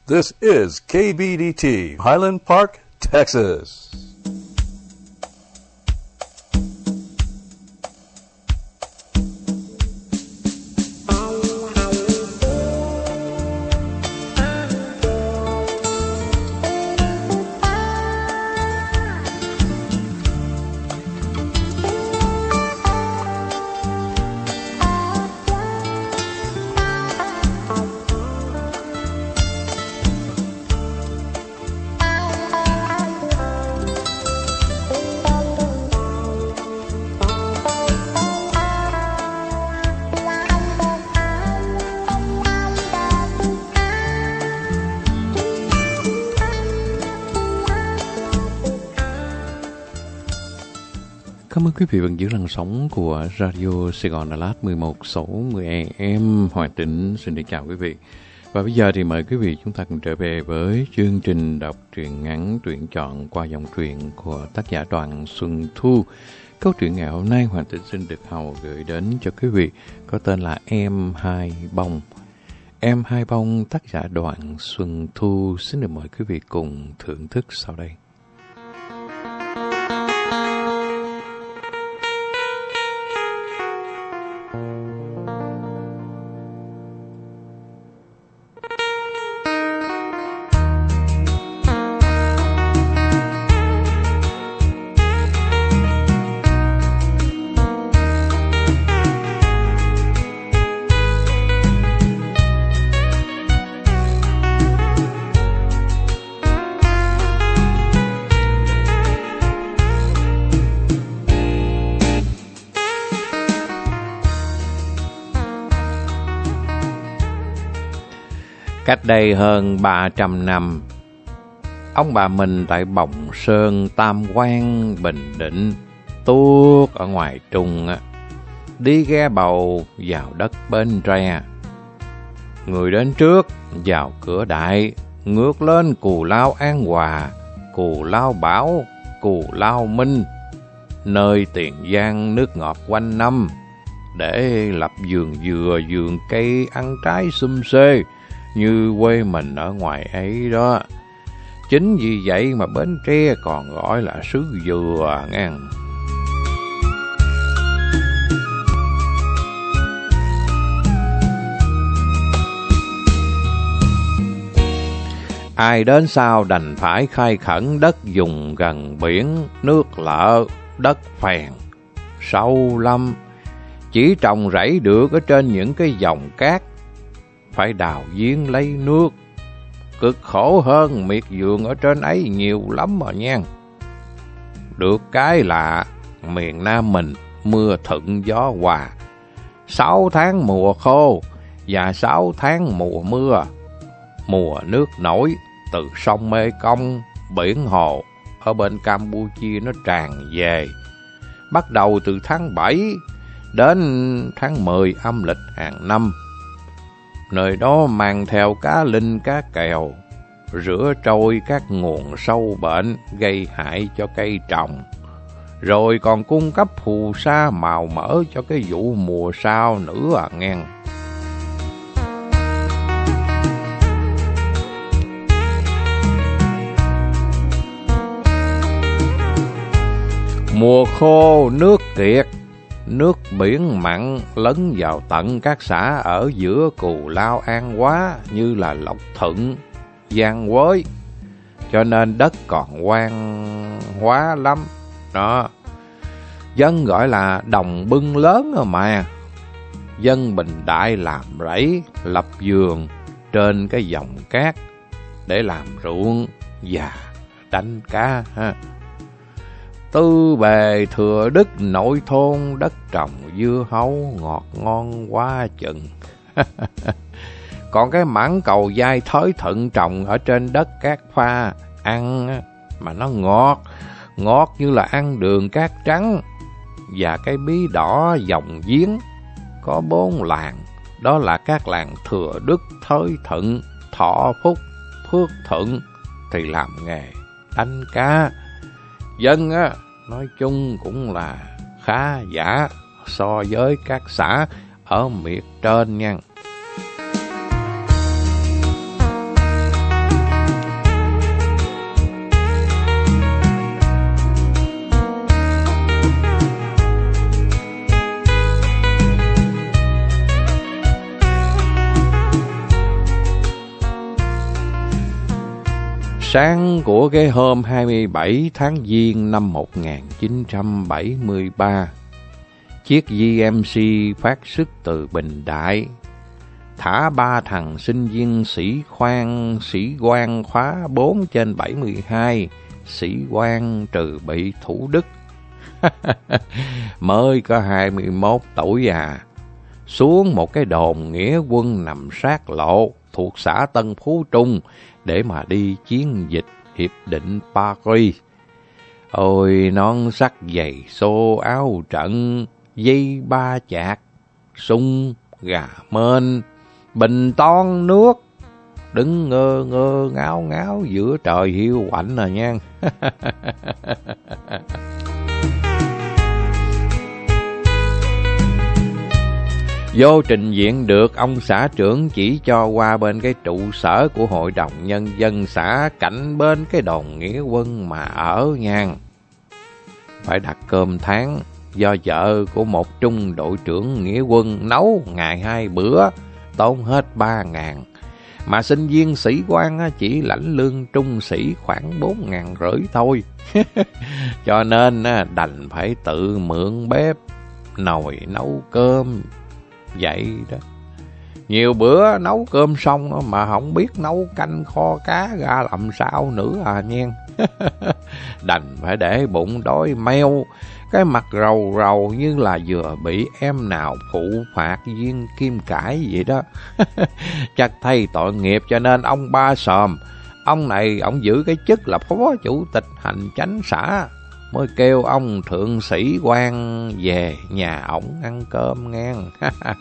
This is KBDT, Highland Park, Texas. Cảm ơn quý vị vẫn giữ làn sóng của Radio Sài Gòn Đà Lạt 1160 AM. Hoàng Tĩnh xin được chào quý vị. Và bây giờ thì mời quý vị chúng ta cùng trở về với chương trình đọc truyện ngắn tuyển chọn qua dòng truyện của tác giả Đoàn Xuân Thu. Câu chuyện ngày hôm nay Hoàng Tĩnh xin được hầu gửi đến cho quý vị có tên là Em Hai Bông. Em Hai Bông, tác giả Đoàn Xuân Thu. Xin được mời quý vị cùng thưởng thức sau đây. Cách đây hơn 300 năm, ông bà mình tại Bồng Sơn, Tam Quan, Bình Định, tuốt ở ngoài Trung, đi ghe bầu vào đất Bến Tre. Người đến trước vào Cửa Đại, ngược lên Cù Lao An Hòa, Cù Lao Bảo, Cù Lao Minh, nơi Tiền Giang nước ngọt quanh năm, để lập vườn dừa, vườn cây ăn trái xum xê, như quê mình ở ngoài ấy đó. Chính vì vậy mà Bến Tre còn gọi là xứ dừa nghe. Ai đến sau đành phải khai khẩn đất dùng gần biển, nước lợ, đất phèn, sâu lâm, chỉ trồng rẫy được ở trên những cái dòng cát, phải đào giếng lấy nước, cực khổ hơn miệt vườn ở trên ấy nhiều lắm mà nha. Được cái là miền Nam mình mưa thuận gió hòa, 6 tháng mùa khô và 6 tháng mùa mưa. Mùa nước nổi từ sông Mê Công, biển Hồ ở bên Campuchia nó tràn về, bắt đầu từ tháng 7 đến tháng 10 âm lịch hàng năm. Nơi đó mang theo cá linh, cá kèo, rửa trôi các nguồn sâu bệnh gây hại cho cây trồng, rồi còn cung cấp phù sa màu mỡ cho cái vụ mùa sau nữa nghe. Mùa khô nước kiệt, nước biển mặn lấn vào tận các xã ở giữa Cù Lao An Hóa như là Lộc Thuận, Giang Quới, cho nên đất còn hoang hóa lắm đó. Dân gọi là đồng bưng lớn mà. Dân Bình Đại làm rẫy, lập vườn trên cái dòng cát để làm ruộng và đánh cá ha. Tư Bề Thừa Đức nội thôn, đất trồng dưa hấu ngọt ngon quá chừng. Còn cái mãng cầu dai Thới Thuận trồng ở trên đất cát pha, ăn mà nó ngọt, ngọt như là ăn đường cát trắng. Và cái bí đỏ dòng giếng có 4 làng, đó là các làng Thừa Đức, Thới Thuận, Thọ Phúc, Phước Thuận thì làm nghề đánh cá. Dân á, nói chung cũng là khá giả so với các xã ở miệt trên nha. Sáng của cái hôm 27 tháng Giêng năm 1973, chiếc GMC phát xuất từ Bình Đại, thả 3 thằng sinh viên sĩ quan khóa 4/72, sĩ quan trừ bị Thủ Đức, mới có 21 tuổi xuống một cái đồn nghĩa quân nằm sát lộ thuộc xã Tân Phú Trung để mà đi chiến dịch Hiệp định Paris. Ôi, nón sắt giày xô áo trận, dây ba chạc, súng, gà mên, bình toan nước, đứng ngơ ngơ ngáo ngáo giữa trời hiu quạnh rồi nha. Vô trình diện được ông xã trưởng chỉ cho qua bên cái trụ sở của Hội đồng Nhân dân xã cạnh bên cái đồn nghĩa quân mà ở nha. Phải đặt cơm tháng do vợ của một trung đội trưởng nghĩa quân nấu ngày 2 bữa, tốn hết 3.000. Mà sinh viên sĩ quan chỉ lãnh lương trung sĩ khoảng 4.500 thôi. Cho nên đành phải tự mượn bếp, nồi nấu cơm. Vậy đó, nhiều bữa nấu cơm xong mà không biết nấu canh kho cá ra làm sao nữa nha. Đành phải để bụng đói meo, cái mặt rầu rầu như là vừa bị em nào phụ phạt viên kim cải vậy đó. Chắc thay tội nghiệp cho nên ông Ba Sòm, ông này ông giữ cái chức là phó chủ tịch hành chánh xã, mới kêu ông thượng sĩ quan về nhà ổng ăn cơm ngang.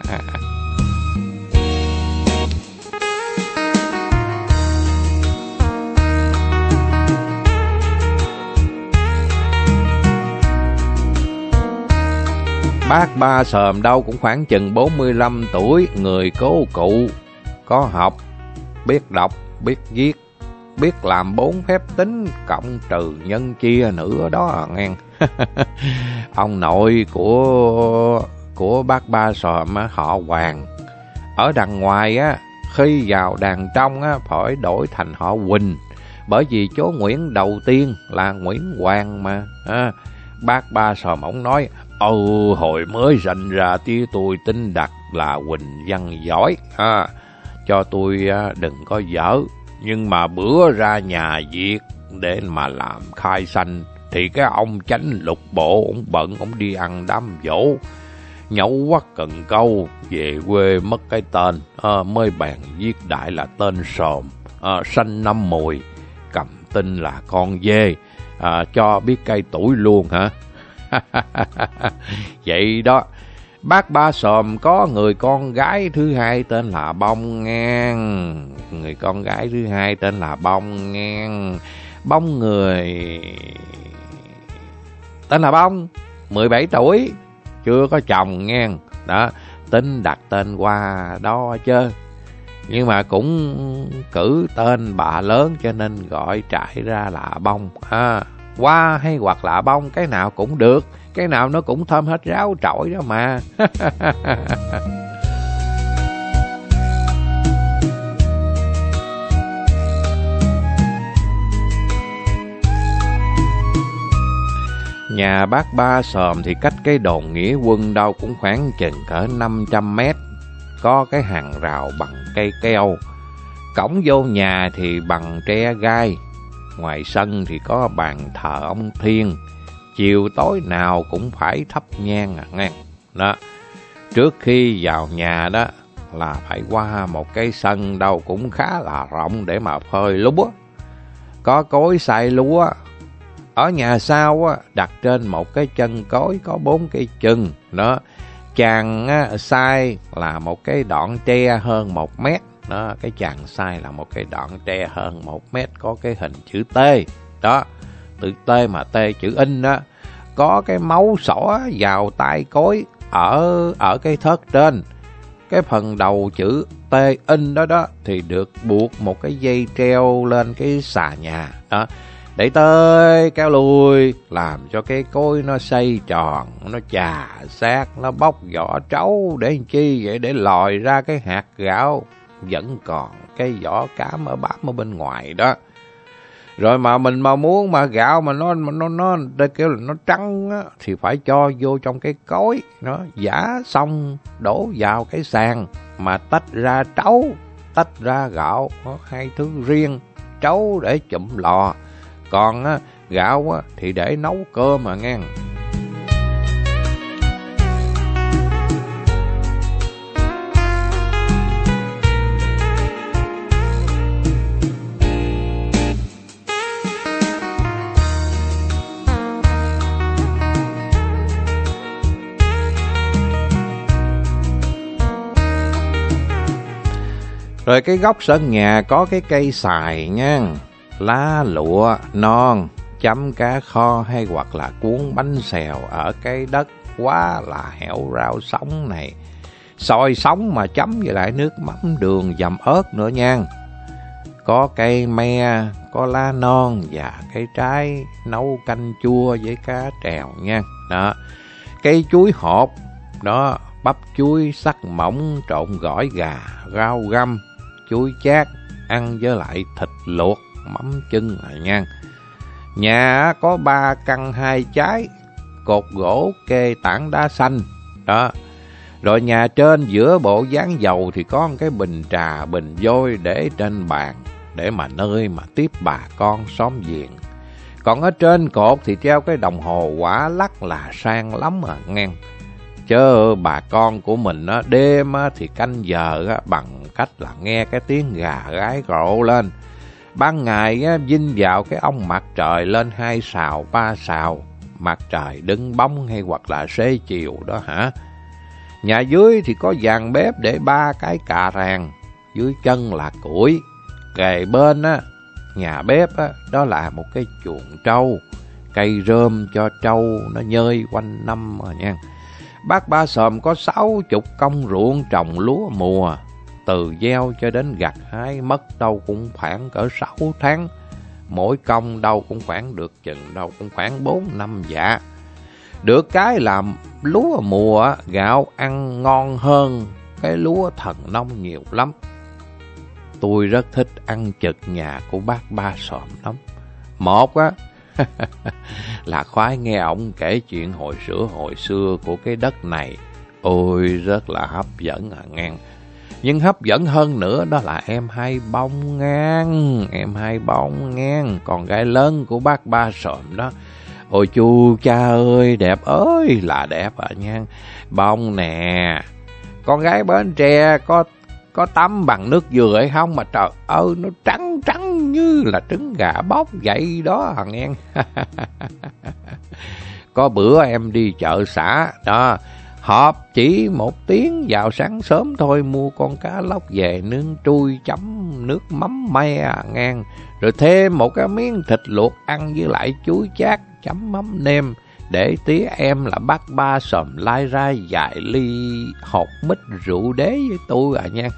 Bác Ba Sòm đâu cũng khoảng chừng 45 tuổi, người cố cụ, có học, biết đọc, biết viết, biết làm 4 phép tính cộng trừ nhân chia nữa đó nghe. Ông nội của bác Ba Sòm họ Hoàng. Ở đằng ngoài khi vào đàn trong phải đổi thành họ Quỳnh, bởi vì chú Nguyễn đầu tiên là Nguyễn Hoàng mà. Bác Ba Sòm ổng nói: hồi mới sinh ra tí tôi tính đặt là Quỳnh văn giỏi, cho tôi đừng có vợ. Nhưng mà bữa ra nhà Việt để mà làm khai sanh thì cái ông chánh lục bộ ông bận, ông đi ăn đám dỗ, nhậu quắt cần câu, về quê mất cái tên, mới bàn viết đại là tên Sòm, sanh năm Mùi, cầm tin là con dê, cho biết cây tuổi luôn hả. Vậy đó, bác Ba Sòm có người con gái thứ hai tên là Bông ngang. Người con gái thứ hai tên là Bông ngang. Bông người tên là Bông, 17 tuổi, chưa có chồng ngang. Đó, tính đặt tên qua đó chứ. Nhưng mà cũng cử tên bà lớn cho nên gọi trải ra là Bông. Qua hay hoặc là Bông, cái nào cũng được, cái nào nó cũng thơm hết ráo trội đó mà. Nhà bác Ba Sòm thì cách cái đồn nghĩa quân đâu cũng khoảng chừng cỡ 500 mét. Có cái hàng rào bằng cây keo. Cổng vô nhà thì bằng tre gai. Ngoài sân thì có bàn thờ ông Thiên. Chiều tối nào cũng phải thắp nhang nghe. Đó. Trước khi vào nhà đó là phải qua một cái sân đâu cũng khá là rộng để mà phơi lúa. Có cối xay lúa. Ở nhà sau đặt trên một cái chân cối có 4 cái chân. Đó. Chàng xay là một cái đoạn tre hơn 1 mét. Đó, cái chàng xay là một cái đoạn tre hơn 1 mét, có cái hình chữ T. Đó, từ T mà T chữ in đó. Có cái máu xỏ vào tay cối ở cái thớt trên. Cái phần đầu chữ T in đó đó thì được buộc một cái dây treo lên cái xà nhà. Đó, để tới kéo lùi, làm cho cái cối nó xoay tròn, nó chà sát, nó bóc vỏ trấu để làm chi vậy? Để lòi ra cái hạt gạo vẫn còn cái vỏ cám ở bám ở bên ngoài đó. Rồi mà mình mà muốn mà gạo mà nó kêu là nó trắng á, thì phải cho vô trong cái cối, nó giã xong đổ vào cái sàn mà tách ra trấu, tách ra gạo, có hai thứ riêng. Trấu để chụm lò, còn á, gạo á, thì để nấu cơm mà nghe. Rồi cái góc sân nhà có cái cây xoài nha, lá lụa non, chấm cá kho hay hoặc là cuốn bánh xèo ở cái đất quá là hẻo rau sống này. Xôi sống mà chấm với lại nước mắm đường dầm ớt nữa nha. Có cây me, có lá non và cây trái nấu canh chua với cá trèo nha. Đó. Cây chuối hột, đó, bắp chuối sắc mỏng trộn gỏi gà, rau găm, chuối chát ăn với lại thịt luộc, mắm chưng là nha. Nhà có 3 căn 2 trái, cột gỗ kê tảng đá xanh. Đó. Rồi nhà trên giữa bộ dáng dầu thì có một cái bình trà, bình vôi để trên bàn, để mà nơi mà tiếp bà con xóm giềng. Còn ở trên cột thì treo cái đồng hồ quả lắc là sang lắm à nghe. Chứ bà con của mình á, đêm á, thì canh giờ á, bằng cách là nghe cái tiếng gà gáy rộ lên. Ban ngày á, vinh vào cái ông mặt trời lên 2 sào 3 sào, mặt trời đứng bóng hay hoặc là xế chiều đó hả. Nhà dưới thì có dàn bếp để 3 cái cà ràng, dưới chân là củi. Kề bên á, nhà bếp á, đó là một cái chuồng trâu, cây rơm cho trâu nó nhơi quanh năm rồi nha. Bác Ba Xòm có 60 công ruộng trồng lúa mùa, từ gieo cho đến gặt hái mất đâu cũng khoảng cỡ 6 tháng. Mỗi công đâu cũng khoảng được chừng đâu cũng khoảng 4-5 dạ. Được cái làm lúa mùa gạo ăn ngon hơn cái lúa thần nông nhiều lắm. Tôi rất thích ăn trực nhà của bác Ba Xòm lắm. Một á là khoái nghe ông kể chuyện hồi xưa của cái đất này. Ôi rất là hấp dẫn à ngang. Nhưng hấp dẫn hơn nữa đó là em Hai Bông ngang. Em Hai Bông ngang, con gái lớn của bác Ba Xòm đó. Ôi chu cha ơi, đẹp ơi là đẹp à nha. Bông nè, con gái Bến Tre có tắm bằng nước dừa hay không mà trời ơi nó trắng trắng như là trứng gà bóc vậy đó hả nghe. Có bữa em đi chợ xã đó, họp chỉ 1 tiếng vào sáng sớm thôi, mua con cá lóc về nướng trui chấm nước mắm me ngang, rồi thêm một cái miếng thịt luộc ăn với lại chuối chát chấm mắm nêm, để tía em là bác Ba Xòm lai ra vài ly hột mít rượu đế với tôi à nha.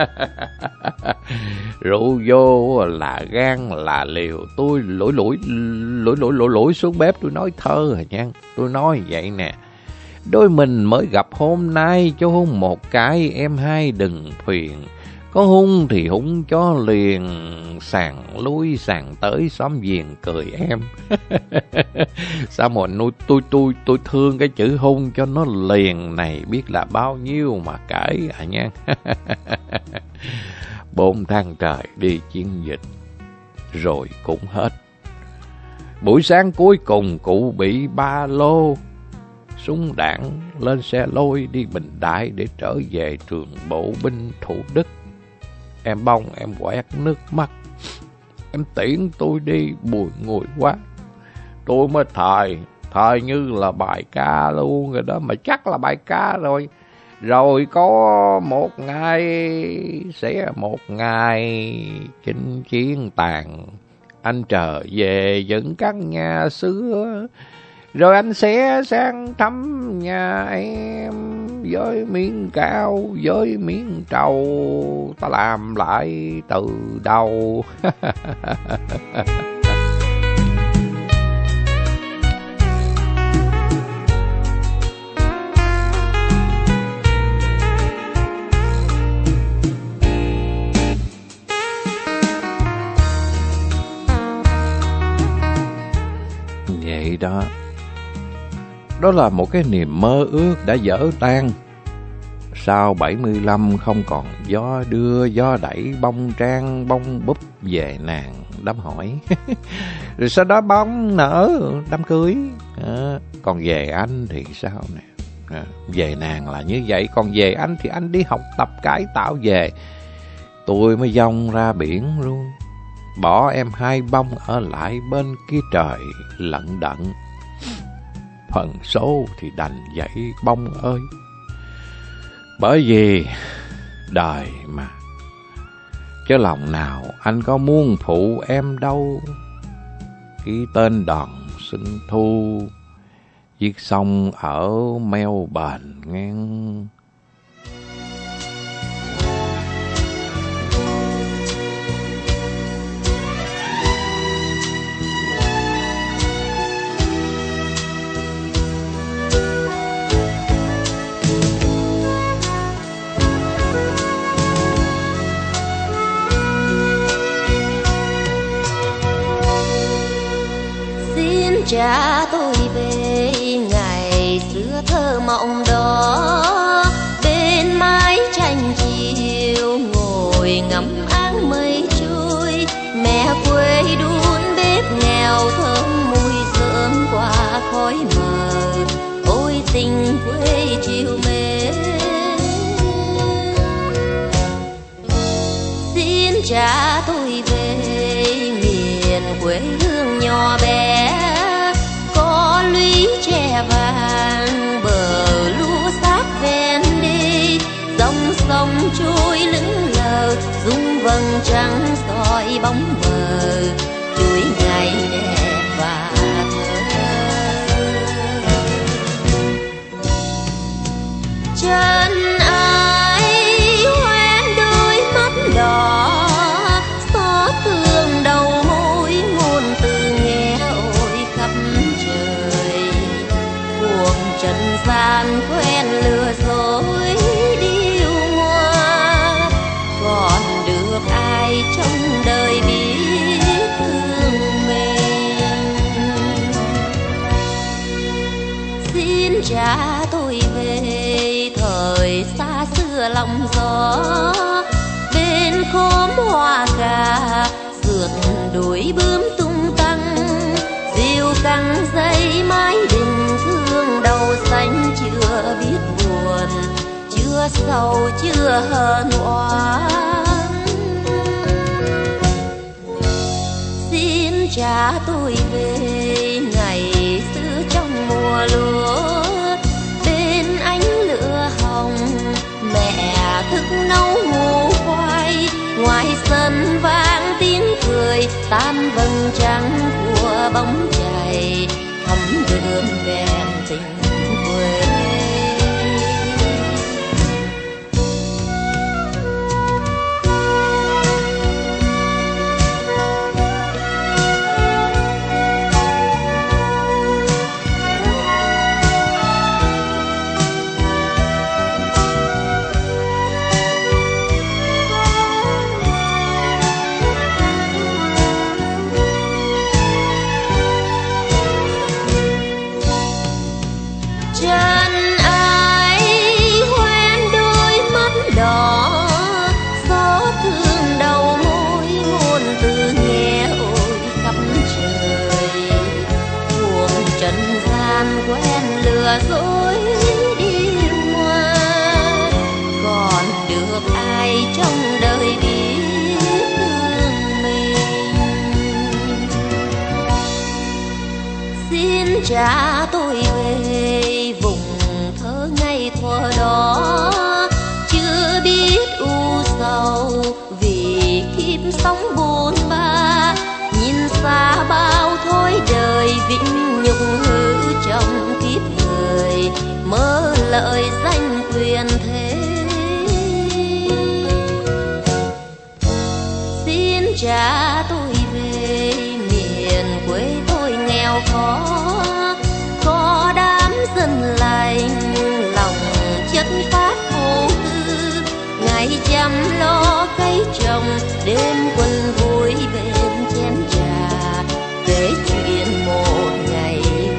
Rượu vô là gan là liều, tôi lủi xuống bếp tôi nói thơ à nha. Tôi nói vậy nè: đôi mình mới gặp hôm nay, cho hung một cái em hai đừng phiền. Có hung thì hung cho liền, sàn lui sàn tới xóm giềng cười em. Sao mà tôi thương cái chữ hung cho nó liền này biết là bao nhiêu mà kể à nha. 4 tháng trời đi chiến dịch rồi cũng hết. Buổi sáng cuối cùng cụ bị ba lô súng đạn lên xe lôi đi Bình Đại để trở về trường bộ binh Thủ Đức. Em Bông em quẹt nước mắt. Em tiễn tôi đi buồn ngùi quá. Tôi mới thời như là bài ca luôn rồi đó, mà chắc là bài ca rồi. Rồi có một ngày chinh chiến tàn, anh trở về những căn nhà xưa, rồi anh sẽ sang thăm nhà em với miếng cao, với miếng trầu, ta làm lại từ đầu. đó. Đó là một cái niềm mơ ước đã vỡ tan. Sau 75 không còn gió đưa gió đẩy, bông trang bông búp về nàng đám hỏi. Rồi sau đó bóng nở đám cưới. Còn về anh thì sao nè? Về nàng là như vậy, còn về anh thì anh đi học tập cải tạo về. Tôi mới dông ra biển luôn, bỏ em hai bông ở lại bên kia trời lận đận. Phần số thì đành vậy bông ơi. Bởi vì đời mà, chứ lòng nào anh có muốn phụ em đâu. Ký tên đòn Xuân Thu, viết xong ở Melbourne ngang. Cha tôi về ngày xưa thơ mộng đó, bên mái tranh chiều ngồi ngắm áng mây trôi. Mẹ quê đun bếp nghèo thơm mùi rơm qua khói mờ. Ôi tình quê chiều mến, xin cha tôi về miền quê hương nhỏ bé. Lũy tre vàng bờ lúa sát ven đê, dòng sông trôi lững lờ rung vầng trăng soi bóng mờ chuỗi ngày đẹp và thơ. Chân ai hoen đôi mắt đỏ, xót thương đầu môi ngôn từ nghe ôi khắp trời. Trần gian quen lừa dối điêu ngoa, còn được ai trong đời biết thương mình. Xin cha tôi về thời xa xưa lòng gió, bên khóm hoa cà sượt đuổi bướm tung tăng. Diều căng dây mái đình thương đầu xanh chưa biết buồn, chưa sầu chưa hờn oán. Xin cha tôi về ngày xưa trong mùa lúa, bên ánh lửa hồng mẹ thức nấu ngô khoai. Ngoài sân vang tiếng cười tan vầng trăng của bóng chày, thắm đượm đèn tình quê. Dối điêu ngoa, còn được ai trong đời biết thương mình. Xin cha tôi về vùng thơ ngày thuở đó, chưa biết u sầu vì kiếp sống buồn ba. Nhìn xa bao thối đời vĩnh nhục hư trong kiếp người, mơ lợi danh quyền thế. Xin cha tôi về miền quê tôi nghèo khó, có đám dân lành lòng chất phát vô tư. Ngày chăm lo cây trồng, đêm quần vui bên chén trà, kể chuyện một ngày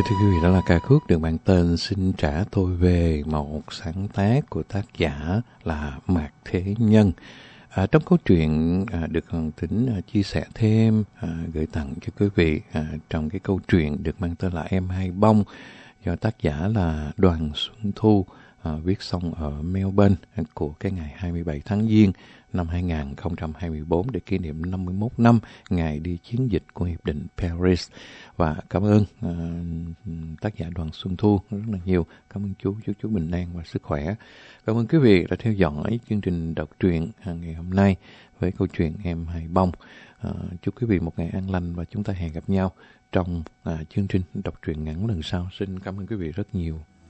Thưa quý vị, đó là ca khúc được mang tên Xin Trả Tôi Về, một sáng tác của tác giả là Mạc Thế Nhân. Trong câu chuyện được Hoàng Tính chia sẻ thêm, gửi tặng cho quý vị trong cái câu chuyện được mang tên là Em Hai Bông, do tác giả là Đoàn Xuân Thu, viết xong ở Melbourne của cái ngày 27 tháng Giêng năm 2024 để kỷ niệm 51 năm ngày đi chiến dịch của Hiệp định Paris. Và cảm ơn tác giả Đoàn Xuân Thu rất là nhiều. Cảm ơn chú, chúc chú bình an và sức khỏe. Cảm ơn quý vị đã theo dõi chương trình đọc truyện ngày hôm nay với câu chuyện Em Hai Bông. Chúc quý vị một ngày an lành và chúng ta hẹn gặp nhau trong chương trình đọc truyện ngắn lần sau. Xin cảm ơn quý vị rất nhiều.